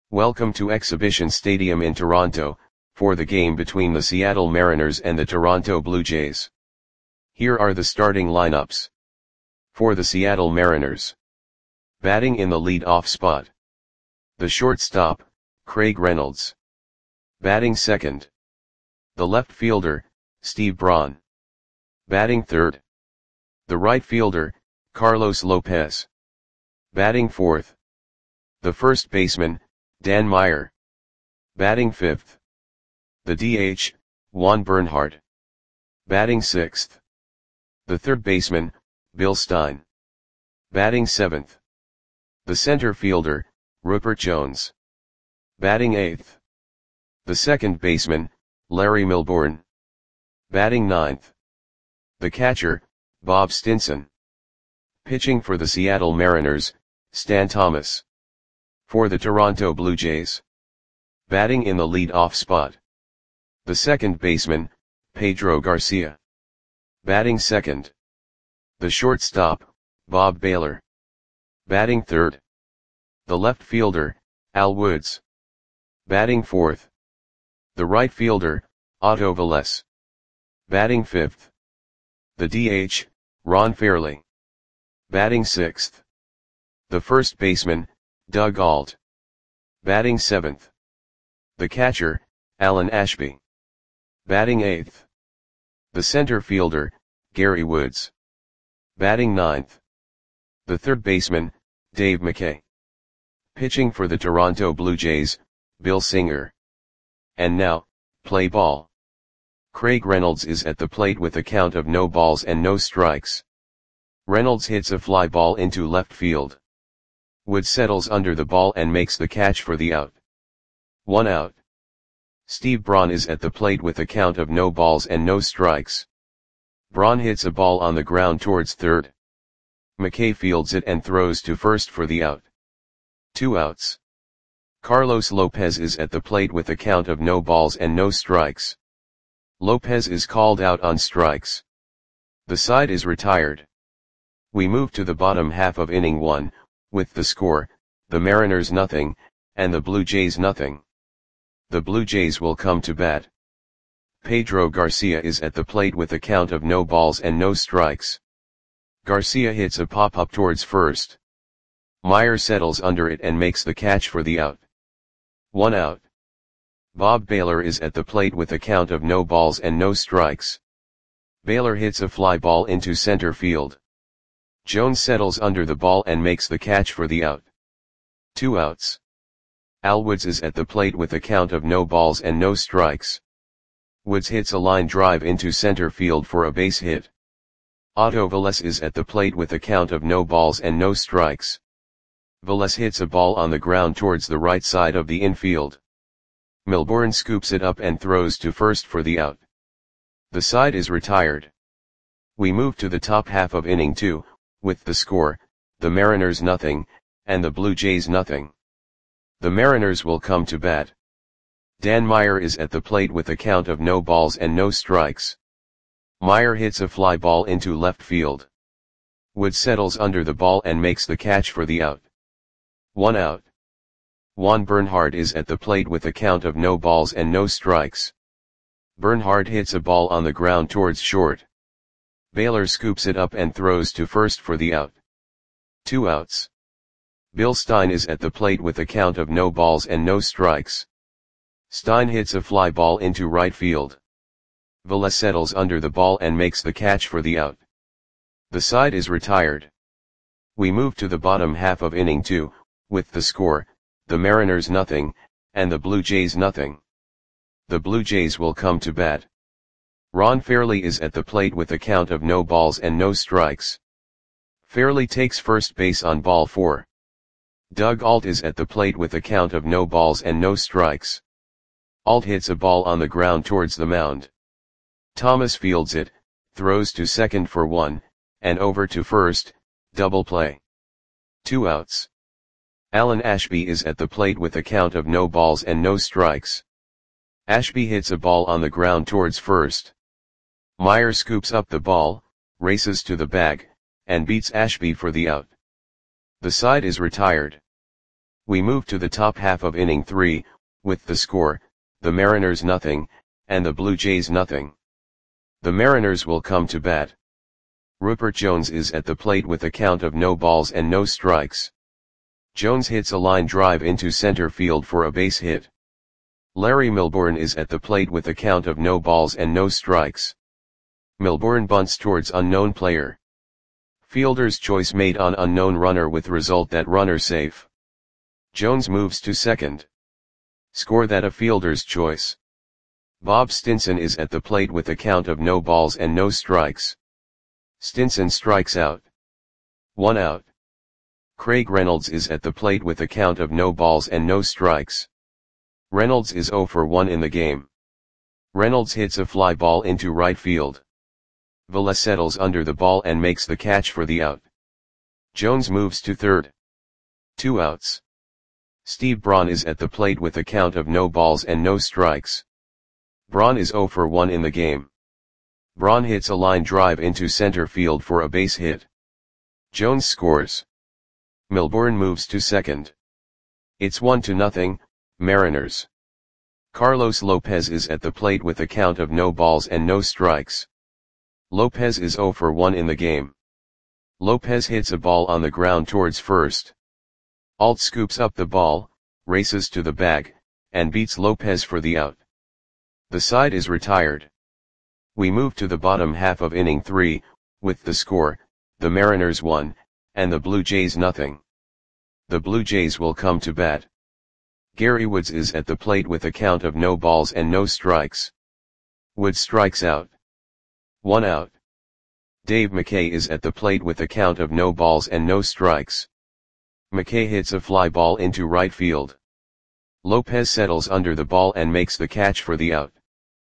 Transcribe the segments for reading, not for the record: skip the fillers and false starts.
Welcome to Exhibition Stadium in Toronto, for the game between the Seattle Mariners and the Toronto Blue Jays. Here are the starting lineups. For the Seattle Mariners. Batting in the lead-off spot. The shortstop, Craig Reynolds. Batting second. The left fielder, Steve Braun. Batting third. The right fielder, Carlos Lopez. Batting fourth. The first baseman, Dan Meyer. Batting fifth. The DH, Juan Bernhardt. Batting sixth. The third baseman, Bill Stein. Batting seventh. The center fielder, Rupert Jones. Batting eighth. The second baseman, Larry Milbourne. Batting ninth. The catcher, Bob Stinson. Pitching for the Seattle Mariners, Stan Thomas. For the Toronto Blue Jays. Batting in the lead-off spot. The second baseman, Pedro Garcia. Batting second. The shortstop, Bob Baylor. Batting third. The left fielder, Al Woods. Batting fourth. The right fielder, Otto Velez. Batting fifth. The DH, Ron Fairly. Batting sixth. The first baseman, Doug Ault. Batting seventh. The catcher, Alan Ashby. Batting eighth. The center fielder, Gary Woods. Batting ninth. The third baseman, Dave McKay. Pitching for the Toronto Blue Jays, Bill Singer. And now, play ball. Craig Reynolds is at the plate with a count of no balls and no strikes. Reynolds hits a fly ball into left field. Woods settles under the ball and makes the catch for the out. 1 out. Steve Braun is at the plate with a count of no balls and no strikes. Braun hits a ball on the ground towards third. McKay fields it and throws to first for the out. 2 outs. Carlos Lopez is at the plate with a count of no balls and no strikes. Lopez is called out on strikes. The side is retired. We move to the bottom half of inning 1, with the score, the Mariners nothing, and the Blue Jays nothing. The Blue Jays will come to bat. Pedro Garcia is at the plate with a count of no balls and no strikes. Garcia hits a pop-up towards first. Meyer settles under it and makes the catch for the out. 1 out. Bob Baylor is at the plate with a count of no balls and no strikes. Baylor hits a fly ball into center field. Jones settles under the ball and makes the catch for the out. 2 outs. Al Woods is at the plate with a count of no balls and no strikes. Woods hits a line drive into center field for a base hit. Otto Velez is at the plate with a count of no balls and no strikes. Velez hits a ball on the ground towards the right side of the infield. Milbourne scoops it up and throws to first for the out. The side is retired. We move to the top half of inning 2, with the score, the Mariners nothing, and the Blue Jays nothing. The Mariners will come to bat. Dan Meyer is at the plate with a count of no balls and no strikes. Meyer hits a fly ball into left field. Woods settles under the ball and makes the catch for the out. 1 out. Juan Bernhardt is at the plate with a count of no balls and no strikes. Bernhardt hits a ball on the ground towards short. Baylor scoops it up and throws to first for the out. 2 outs. Bill Stein is at the plate with a count of no balls and no strikes. Stein hits a fly ball into right field. Velez settles under the ball and makes the catch for the out. The side is retired. We move to the bottom half of inning 2, with the score, the Mariners nothing, and the Blue Jays nothing. The Blue Jays will come to bat. Ron Fairly is at the plate with a count of no balls and no strikes. Fairly takes first base on ball 4. Doug Ault is at the plate with a count of no balls and no strikes. Ault hits a ball on the ground towards the mound. Thomas fields it, throws to second for 1, and over to first, double play. 2 outs. Alan Ashby is at the plate with a count of no balls and no strikes. Ashby hits a ball on the ground towards first. Meyer scoops up the ball, races to the bag, and beats Ashby for the out. The side is retired. We move to the top half of inning 3, with the score, the Mariners nothing, and the Blue Jays nothing. The Mariners will come to bat. Rupert Jones is at the plate with a count of no balls and no strikes. Jones hits a line drive into center field for a base hit. Larry Milbourne is at the plate with a count of no balls and no strikes. Milbourne bunts towards unknown player. Fielder's choice made on unknown runner with result that runner safe. Jones moves to second. Score that a fielder's choice. Bob Stinson is at the plate with a count of no balls and no strikes. Stinson strikes out. 1 out. Craig Reynolds is at the plate with a count of no balls and no strikes. Reynolds is 0 for 1 in the game. Reynolds hits a fly ball into right field. Villa settles under the ball and makes the catch for the out. Jones moves to third. 2 outs. Steve Braun is at the plate with a count of no balls and no strikes. Braun is 0 for 1 in the game. Braun hits a line drive into center field for a base hit. Jones scores. Milbourne moves to second. It's 1-0, Mariners. Carlos Lopez is at the plate with a count of no balls and no strikes. Lopez is 0 for 1 in the game. Lopez hits a ball on the ground towards first. Alt scoops up the ball, races to the bag, and beats Lopez for the out. The side is retired. We move to the bottom half of inning 3, with the score, the Mariners 1, and the Blue Jays nothing. The Blue Jays will come to bat. Gary Woods is at the plate with a count of no balls and no strikes. Woods strikes out. 1 out. Dave McKay is at the plate with a count of no balls and no strikes. McKay hits a fly ball into right field. Lopez settles under the ball and makes the catch for the out.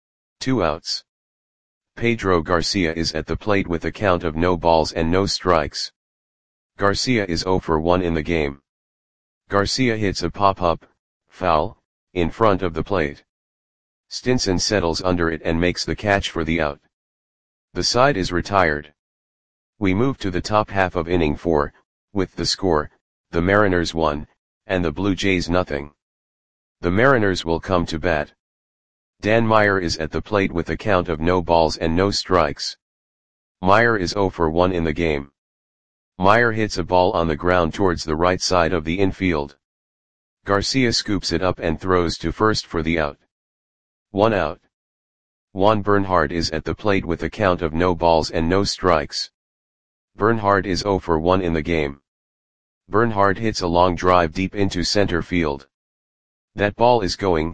2 outs. Pedro Garcia is at the plate with a count of no balls and no strikes. Garcia is 0 for 1 in the game. Garcia hits a pop-up, foul, in front of the plate. Stinson settles under it and makes the catch for the out. The side is retired. We move to the top half of inning 4, with the score, the Mariners 1, and the Blue Jays nothing. The Mariners will come to bat. Dan Meyer is at the plate with a count of no balls and no strikes. Meyer is 0 for 1 in the game. Meyer hits a ball on the ground towards the right side of the infield. Garcia scoops it up and throws to first for the out. 1 out. Juan Bernhardt is at the plate with a count of no balls and no strikes. Bernhardt is 0 for 1 in the game. Bernhardt hits a long drive deep into center field. That ball is gone.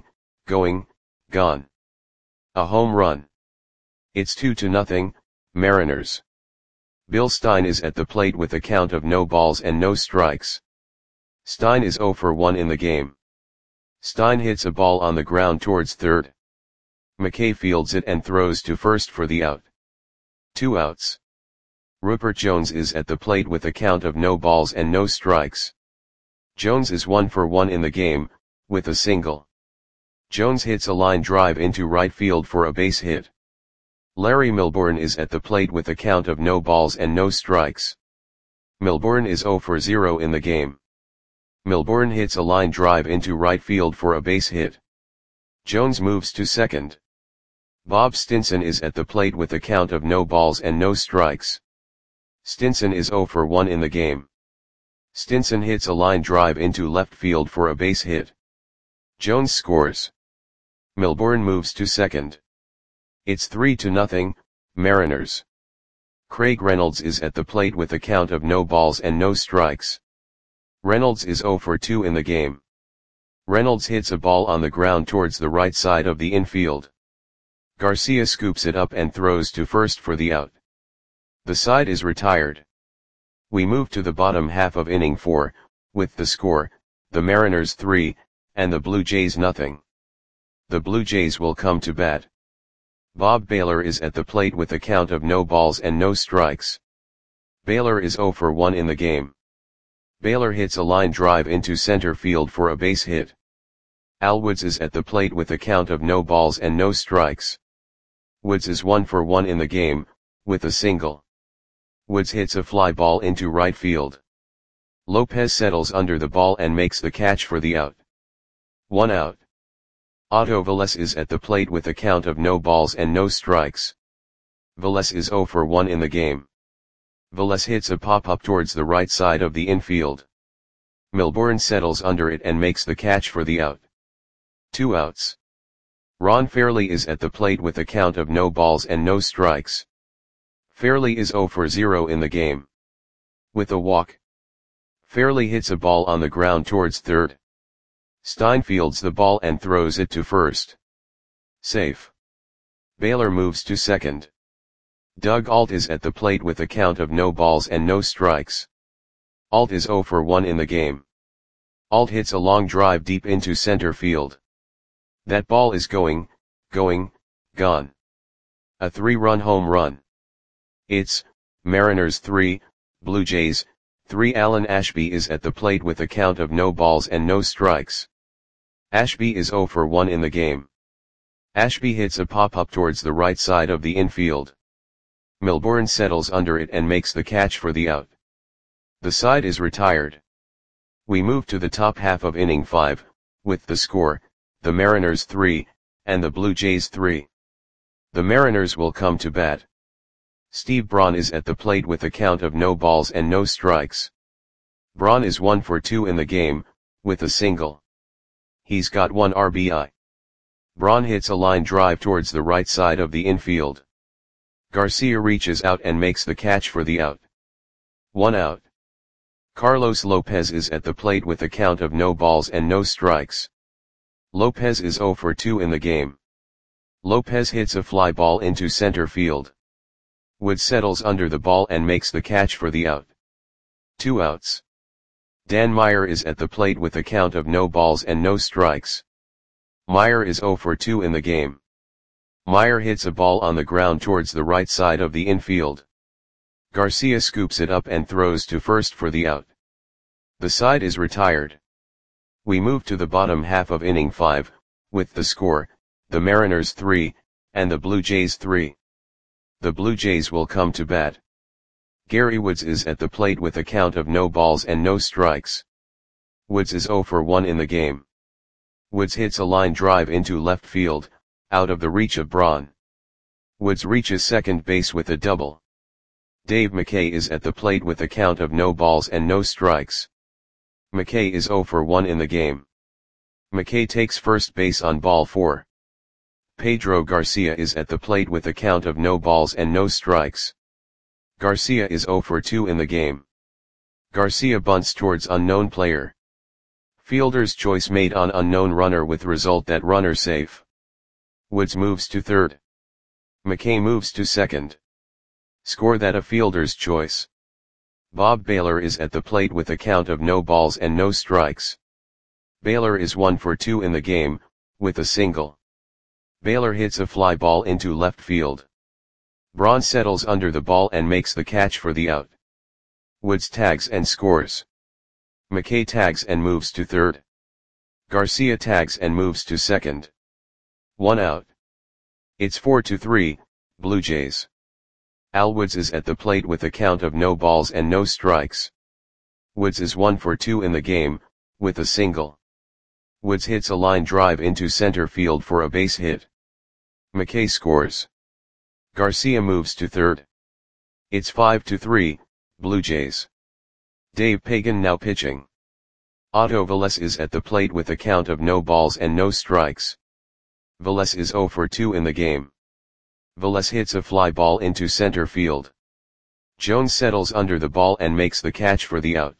A home run. It's 2-0, Mariners. Bill Stein is at the plate with a count of no balls and no strikes. Stein is 0 for 1 in the game. Stein hits a ball on the ground towards third. McKay fields it and throws to first for the out. 2 outs. Rupert Jones is at the plate with a count of no balls and no strikes. Jones is 1 for 1 in the game, with a single. Jones hits a line drive into right field for a base hit. Larry Milbourne is at the plate with a count of no balls and no strikes. Milbourne is 0 for 0 in the game. Milbourne hits a line drive into right field for a base hit. Jones moves to second. Bob Stinson is at the plate with a count of no balls and no strikes. Stinson is 0 for 1 in the game. Stinson hits a line drive into left field for a base hit. Jones scores. Milbourne moves to second. It's 3-0, Mariners. Craig Reynolds is at the plate with a count of no balls and no strikes. Reynolds is 0 for 2 in the game. Reynolds hits a ball on the ground towards the right side of the infield. Garcia scoops it up and throws to first for the out. The side is retired. We move to the bottom half of inning 4, with the score, the Mariners 3, and the Blue Jays nothing. The Blue Jays will come to bat. Bob Baylor is at the plate with a count of no balls and no strikes. Baylor is 0 for 1 in the game. Baylor hits a line drive into center field for a base hit. Al Woods is at the plate with a count of no balls and no strikes. Woods is 1 for 1 in the game, with a single. Woods hits a fly ball into right field. Lopez settles under the ball and makes the catch for the out. 1 out. Otto Velez is at the plate with a count of no balls and no strikes. Velez is 0 for 1 in the game. Velez hits a pop-up towards the right side of the infield. Milbourne settles under it and makes the catch for the out. 2 outs. Ron Fairly is at the plate with a count of no balls and no strikes. Fairly is 0 for 0 in the game. With a walk, Fairly hits a ball on the ground towards third. Stein fields the ball and throws it to first. Safe. Baylor moves to second. Doug Alt is at the plate with a count of no balls and no strikes. Alt is 0 for 1 in the game. Alt hits a long drive deep into center field. That ball is gone. A 3-run home run. It's Mariners 3, Blue Jays 3. Alan Ashby is at the plate with a count of no balls and no strikes. Ashby is 0 for 1 in the game. Ashby hits a pop-up towards the right side of the infield. Milbourne settles under it and makes the catch for the out. The side is retired. We move to the top half of inning 5, with the score, the Mariners 3, and the Blue Jays 3. The Mariners will come to bat. Steve Braun is at the plate with a count of no balls and no strikes. Braun is 1 for 2 in the game, with a single. He's got 1 RBI. Braun hits a line drive towards the right side of the infield. Garcia reaches out and makes the catch for the out. 1 out. Carlos Lopez is at the plate with a count of no balls and no strikes. Lopez is 0 for 2 in the game. Lopez hits a fly ball into center field. Wood settles under the ball and makes the catch for the out. 2 outs. Dan Meyer is at the plate with a count of no balls and no strikes. Meyer is 0 for 2 in the game. Meyer hits a ball on the ground towards the right side of the infield. Garcia scoops it up and throws to first for the out. The side is retired. We move to the bottom half of inning 5, with the score, the Mariners 3, and the Blue Jays 3. The Blue Jays will come to bat. Gary Woods is at the plate with a count of no balls and no strikes. Woods is 0 for 1 in the game. Woods hits a line drive into left field, out of the reach of Braun. Woods reaches second base with a double. Dave McKay is at the plate with a count of no balls and no strikes. McKay is 0 for 1 in the game. McKay takes first base on ball 4. Pedro Garcia is at the plate with a count of no balls and no strikes. Garcia is 0 for 2 in the game. Garcia bunts towards unknown player. Fielder's choice made on unknown runner with result that runner safe. Woods moves to third. McKay moves to second. Score that a fielder's choice. Bob Baylor is at the plate with a count of no balls and no strikes. Baylor is 1 for 2 in the game, with a single. Baylor hits a fly ball into left field. Braun settles under the ball and makes the catch for the out. Woods tags and scores. McKay tags and moves to third. Garcia tags and moves to second. 1 out. It's 4-3, Blue Jays. Al Woods is at the plate with a count of no balls and no strikes. Woods is 1 for 2 in the game, with a single. Woods hits a line drive into center field for a base hit. McKay scores. Garcia moves to third. It's 5-3, Blue Jays. Dave Pagan now pitching. Otto Velez is at the plate with a count of no balls and no strikes. Velez is 0 for 2 in the game. Velez hits a fly ball into center field. Jones settles under the ball and makes the catch for the out.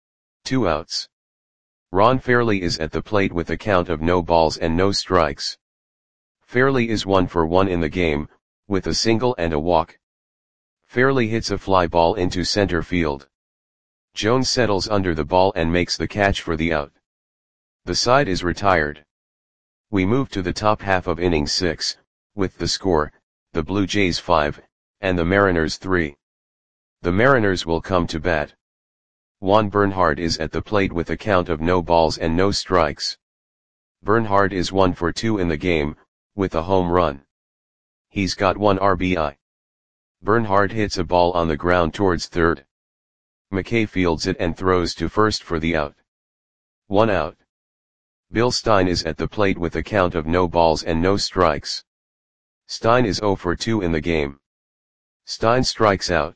2 outs. Ron Fairly is at the plate with a count of no balls and no strikes. Fairly is 1 for 1 in the game, with a single and a walk. Fairly hits a fly ball into center field. Jones settles under the ball and makes the catch for the out. The side is retired. We move to the top half of inning 6, with the score, the Blue Jays 5, and the Mariners 3. The Mariners will come to bat. Juan Bernhard is at the plate with a count of no balls and no strikes. Bernhard is 1 for 2 in the game, with a home run. He's got 1 RBI. Bernhard hits a ball on the ground towards third. McKay fields it and throws to first for the out. 1 out. Bill Stein is at the plate with a count of no balls and no strikes. Stein is 0 for 2 in the game. Stein strikes out.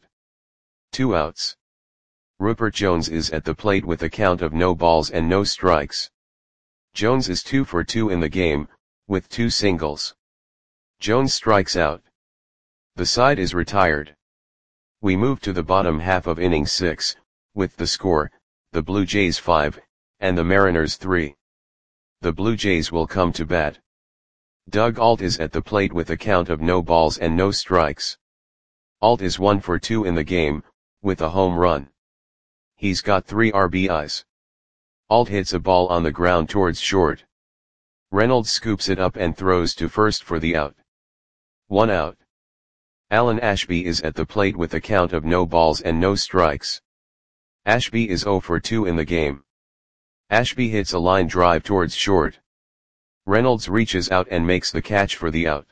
2 outs. Rupert Jones is at the plate with a count of no balls and no strikes. Jones is 2 for 2 in the game, with 2 singles. Jones strikes out. The side is retired. We move to the bottom half of inning 6, with the score, the Blue Jays 5, and the Mariners 3. The Blue Jays will come to bat. Doug Ault is at the plate with a count of no balls and no strikes. Ault is 1 for 2 in the game, with a home run. He's got 3 RBIs. Ault hits a ball on the ground towards short. Reynolds scoops it up and throws to first for the out. 1 out. Alan Ashby is at the plate with a count of no balls and no strikes. Ashby is 0 for 2 in the game. Ashby hits a line drive towards short. Reynolds reaches out and makes the catch for the out.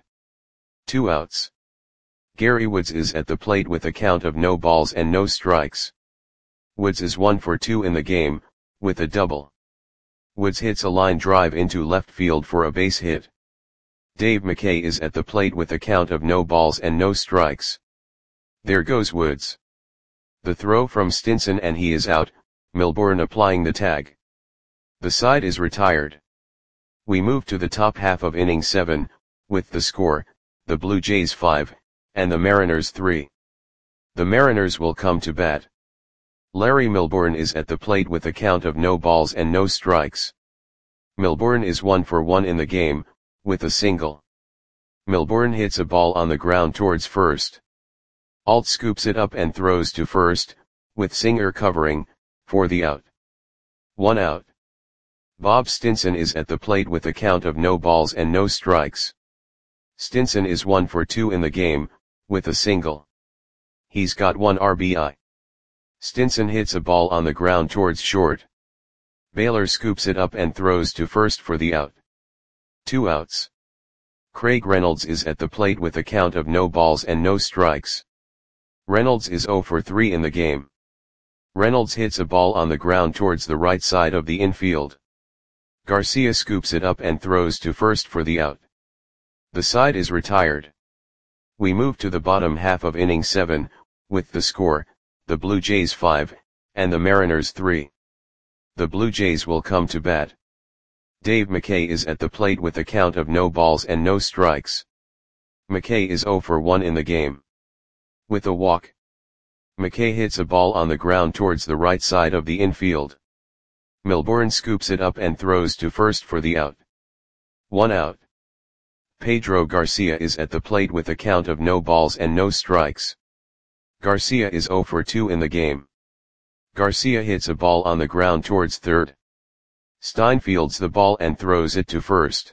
2 outs. Gary Woods is at the plate with a count of no balls and no strikes. Woods is 1 for 2 in the game, with a double. Woods hits a line drive into left field for a base hit. Dave McKay is at the plate with a count of no balls and no strikes. There goes Woods. The throw from Stinson and he is out, Milbourne applying the tag. The side is retired. We move to the top half of inning 7, with the score, the Blue Jays 5, and the Mariners 3. The Mariners will come to bat. Larry Milbourne is at the plate with a count of no balls and no strikes. Milbourne is 1 for 1 in the game, with a single. Milbourne hits a ball on the ground towards first. Ault scoops it up and throws to first, with Singer covering, for the out. 1 out. Bob Stinson is at the plate with a count of no balls and no strikes. Stinson is 1 for 2 in the game, with a single. He's got 1 RBI. Stinson hits a ball on the ground towards short. Baylor scoops it up and throws to first for the out. 2 outs. Craig Reynolds is at the plate with a count of no balls and no strikes. Reynolds is 0 for 3 in the game. Reynolds hits a ball on the ground towards the right side of the infield. Garcia scoops it up and throws to first for the out. The side is retired. We move to the bottom half of inning 7, with the score, the Blue Jays 5, and the Mariners 3. The Blue Jays will come to bat. Dave McKay is at the plate with a count of no balls and no strikes. McKay is 0 for 1 in the game. With a walk. McKay hits a ball on the ground towards the right side of the infield. Milbourne scoops it up and throws to first for the out. 1 out. Pedro Garcia is at the plate with a count of no balls and no strikes. Garcia is 0 for 2 in the game. Garcia hits a ball on the ground towards third. Stein fields the ball and throws it to first.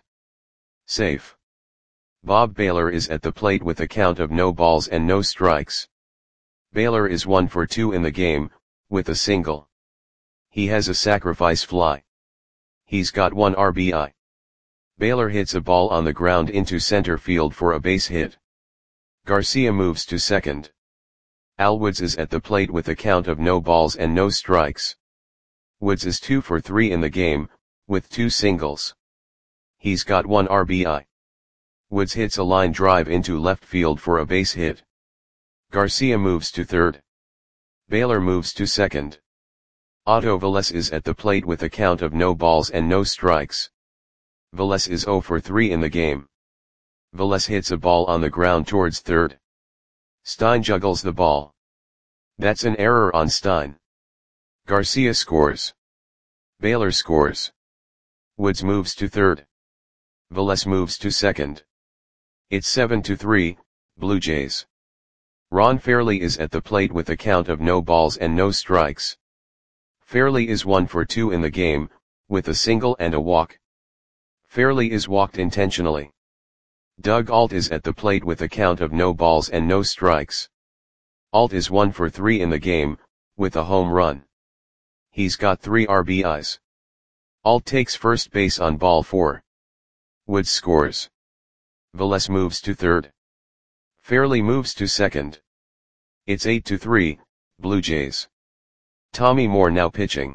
Safe. Bob Baylor is at the plate with a count of no balls and no strikes. Baylor is 1 for 2 in the game, with a single. He has a sacrifice fly. He's got 1 RBI. Baylor hits a ball on the ground into center field for a base hit. Garcia moves to second. Al Woods is at the plate with a count of no balls and no strikes. Woods is 2 for 3 in the game, with 2 singles. He's got 1 RBI. Woods hits a line drive into left field for a base hit. Garcia moves to third. Baylor moves to second. Otto Velez is at the plate with a count of no balls and no strikes. Velez is 0 for 3 in the game. Velez hits a ball on the ground towards third. Stein juggles the ball. That's an error on Stein. Garcia scores. Baylor scores. Woods moves to third. Velez moves to second. It's 7-3, Blue Jays. Ron Fairley is at the plate with a count of no balls and no strikes. Fairley is 1 for 2 in the game, with a single and a walk. Fairley is walked intentionally. Doug Ault is at the plate with a count of no balls and no strikes. Ault is 1 for 3 in the game, with a home run. He's got 3 RBIs. Ault takes first base on ball 4. Woods scores. Velez moves to third. Fairley moves to second. It's 8-3, Blue Jays. Tommy Moore now pitching.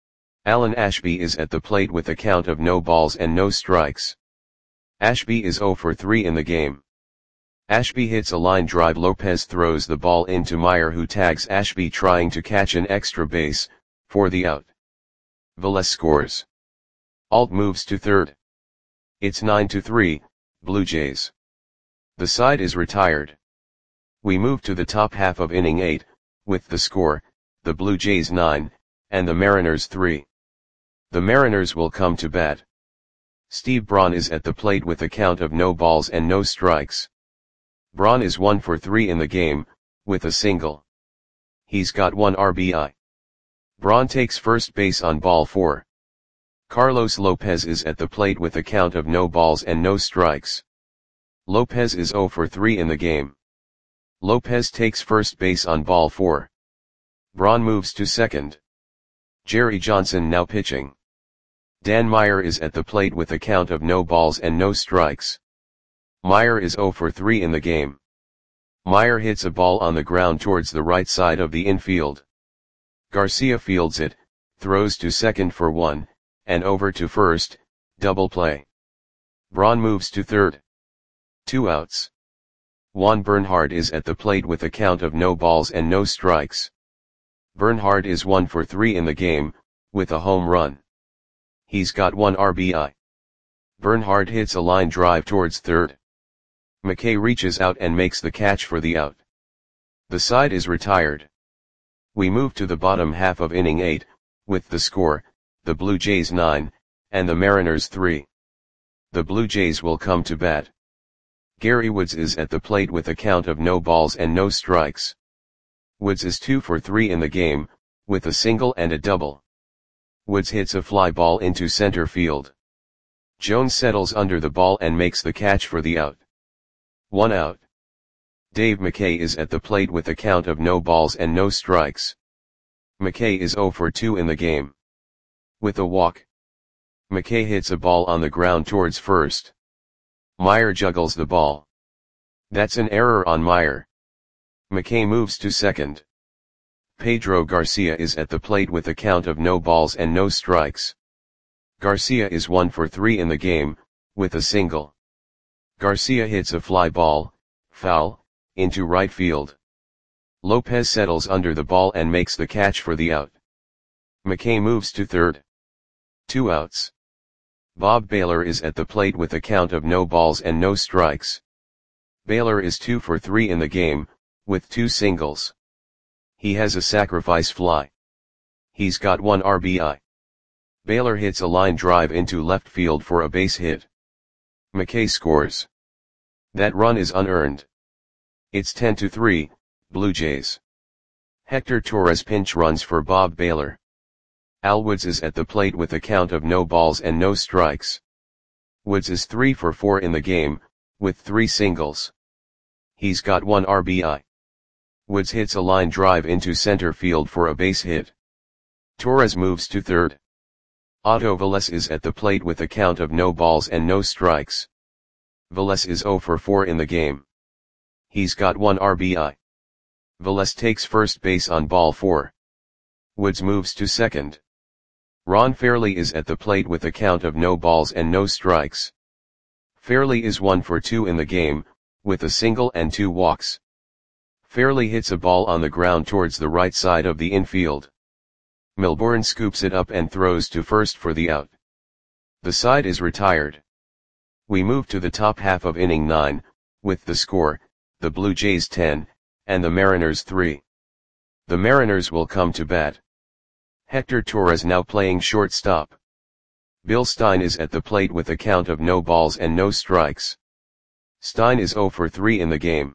Alan Ashby is at the plate with a count of no balls and no strikes. Ashby is 0 for 3 in the game. Ashby hits a line drive. Lopez throws the ball into Meyer, who tags Ashby trying to catch an extra base, for the out. Velez scores. Alt moves to third. It's 9-3, Blue Jays. The side is retired. We move to the top half of inning 8, with the score, the Blue Jays 9, and the Mariners 3. The Mariners will come to bat. Steve Braun is at the plate with a count of no balls and no strikes. Braun is 1 for 3 in the game, with a single. He's got 1 RBI. Braun takes first base on ball 4. Carlos Lopez is at the plate with a count of no balls and no strikes. Lopez is 0 for 3 in the game. Lopez takes first base on ball 4. Braun moves to second. Jerry Johnson now pitching. Dan Meyer is at the plate with a count of no balls and no strikes. Meyer is 0 for 3 in the game. Meyer hits a ball on the ground towards the right side of the infield. Garcia fields it, throws to second for 1, and over to first, double play. Braun moves to third. 2 outs. Juan Bernhardt is at the plate with a count of no balls and no strikes. Bernhardt is 1 for 3 in the game, with a home run. He's got 1 RBI. Bernhardt hits a line drive towards third. McKay reaches out and makes the catch for the out. The side is retired. We move to the bottom half of inning 8, with the score, the Blue Jays 9, and the Mariners 3. The Blue Jays will come to bat. Gary Woods is at the plate with a count of no balls and no strikes. Woods is 2 for 3 in the game, with a single and a double. Woods hits a fly ball into center field. Jones settles under the ball and makes the catch for the out. 1 out. Dave McKay is at the plate with a count of no balls and no strikes. McKay is 0 for 2 in the game. With a walk. McKay hits a ball on the ground towards first. Meyer juggles the ball. That's an error on Meyer. McKay moves to second. Pedro Garcia is at the plate with a count of no balls and no strikes. Garcia is 1 for 3 in the game, with a single. Garcia hits a fly ball, foul, into right field. Lopez settles under the ball and makes the catch for the out. McKay moves to third. 2 outs. Bob Baylor is at the plate with a count of no balls and no strikes. Baylor is 2 for 3 in the game, with 2 singles. He has a sacrifice fly. He's got 1 RBI. Baylor hits a line drive into left field for a base hit. McKay scores. That run is unearned. It's 10-3, Blue Jays. Hector Torres pinch runs for Bob Baylor. Al Woods is at the plate with a count of no balls and no strikes. Woods is 3 for 4 in the game, with 3 singles. He's got 1 RBI. Woods hits a line drive into center field for a base hit. Torres moves to third. Otto Velez is at the plate with a count of no balls and no strikes. Velez is 0 for 4 in the game. He's got 1 RBI. Velez takes first base on ball 4. Woods moves to second. Ron Fairley is at the plate with a count of no balls and no strikes. Fairley is 1 for 2 in the game, with a single and 2 walks. Fairley hits a ball on the ground towards the right side of the infield. Milbourne scoops it up and throws to first for the out. The side is retired. We move to the top half of inning 9, with the score, the Blue Jays 10, and the Mariners 3. The Mariners will come to bat. Hector Torres now playing shortstop. Bill Stein is at the plate with a count of no balls and no strikes. Stein is 0 for 3 in the game.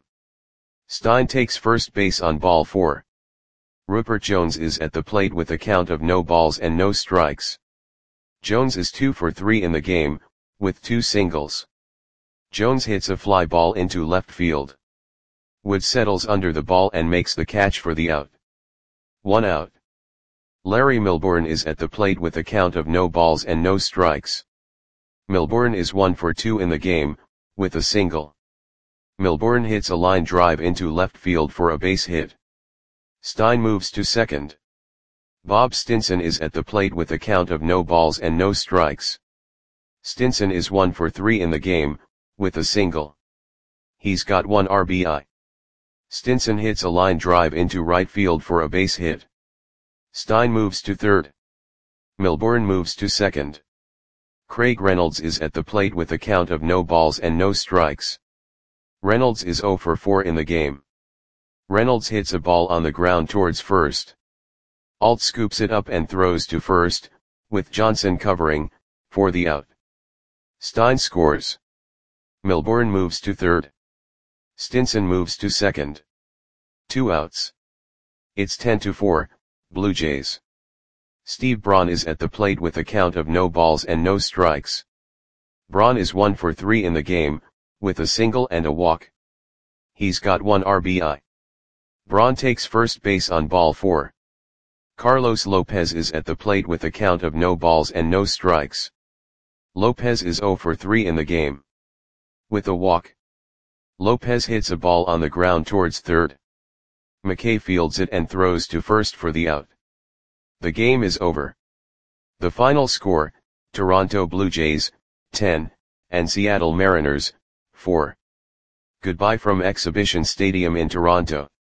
Stein takes first base on ball 4. Rupert Jones is at the plate with a count of no balls and no strikes. Jones is 2 for 3 in the game, with 2 singles. Jones hits a fly ball into left field. Woods settles under the ball and makes the catch for the out. 1 out. Larry Milbourne is at the plate with a count of no balls and no strikes. Milbourne is 1 for 2 in the game, with a single. Milbourne hits a line drive into left field for a base hit. Stein moves to second. Bob Stinson is at the plate with a count of no balls and no strikes. Stinson is 1 for 3 in the game, with a single. He's got 1 RBI. Stinson hits a line drive into right field for a base hit. Stein moves to third. Milbourne moves to second. Craig Reynolds is at the plate with a count of no balls and no strikes. Reynolds is 0 for 4 in the game. Reynolds hits a ball on the ground towards first. Alt scoops it up and throws to first, with Johnson covering, for the out. Stein scores. Milbourne moves to third. Stinson moves to second. 2 outs. It's 10-4, Blue Jays. Steve Braun is at the plate with a count of no balls and no strikes. Braun is 1 for 3 in the game, with a single and a walk. He's got 1 RBI. Braun takes first base on ball 4. Carlos Lopez is at the plate with a count of no balls and no strikes. Lopez is 0 for 3 in the game. With a walk. Lopez hits a ball on the ground towards third. McKay fields it and throws to first for the out. The game is over. The final score, Toronto Blue Jays, 10, and Seattle Mariners, 4. Goodbye from Exhibition Stadium in Toronto.